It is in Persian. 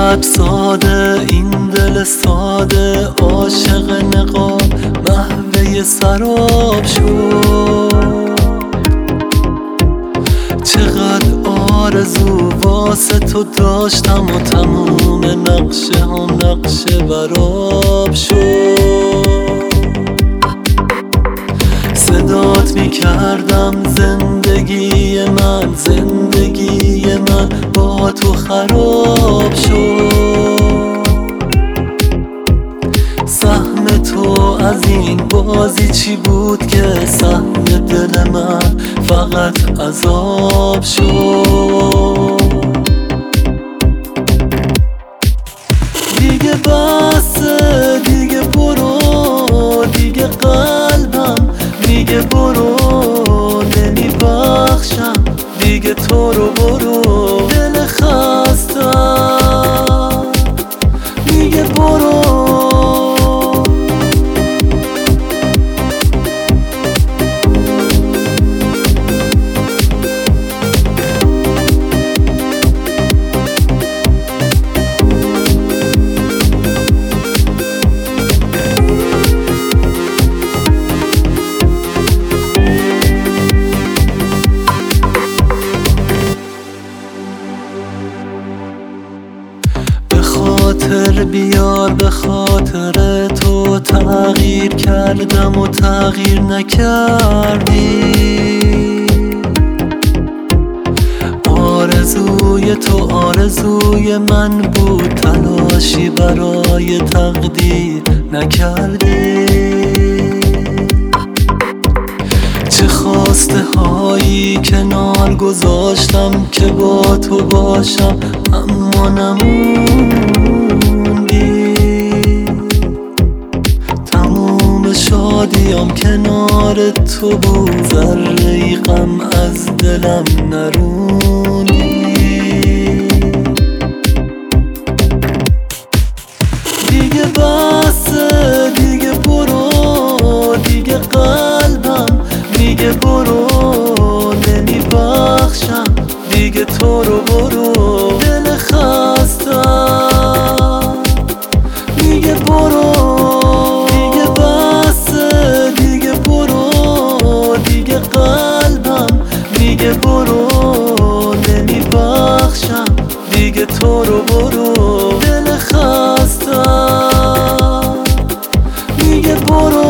چقدر ساده این دل ساده، عاشق نقاب محوه سراب شد. چقدر آرزو واسه تو داشتم و تموم نقشه هم نقشه براب شد. صدات میکردم زندگی من، زندگی من با تو خراب شد. سهم تو از این بازی چی بود که سهم دل من فقط عذاب شد. دیگه بسه، دیگه برو، دیگه قلبم میگه برو، نمیبخشم دیگه تو رو برو. دل خستم میگه برو. بیار به خاطر تو تغییر کردم و تغییر نکردی. آرزوی تو آرزوی من بود، تلاشی برای تقدیر نکردی. چه خواسته هایی کنار گذاشتم که با تو باشم، اما نموندی. تموم شادیم کنار تو بود، ذره‌ای غم از دلم نروندی. دیگه بسه، دیگه برو، دیگه قلبم میگه برو، نمیبخشم دیگه تو رو برو. دل خستم میگه برو، دیگه بسه، دیگه برو، دیگه قلبم میگه برو، نمیبخشم دیگه تو رو برو. دل خستم میگه برو.